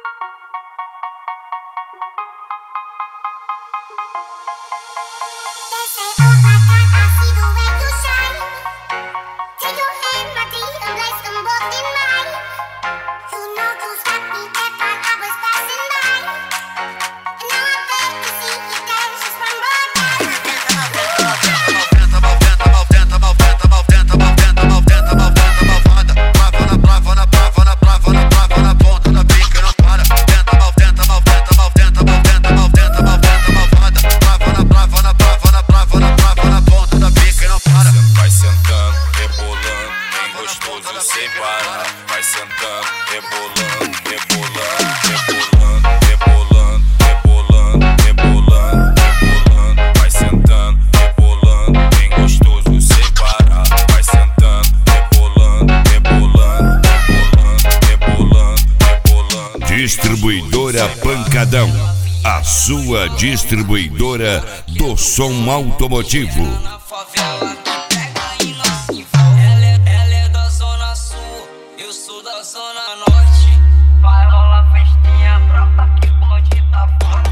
Sem parar, vai sentando, rebolando, rebolando, rebolando, rebolando, rebolando, rebolando, rebolando, vai sentando, rebolando, bem gostoso sem parar, vai sentando, rebolando, rebolando, rebolando, rebolando, rebolando. Distribuidora Pancadão, a sua distribuidora do som automotivo. Eu sou da Zona Norte, vai rolar festinha, brota que pode tá fora.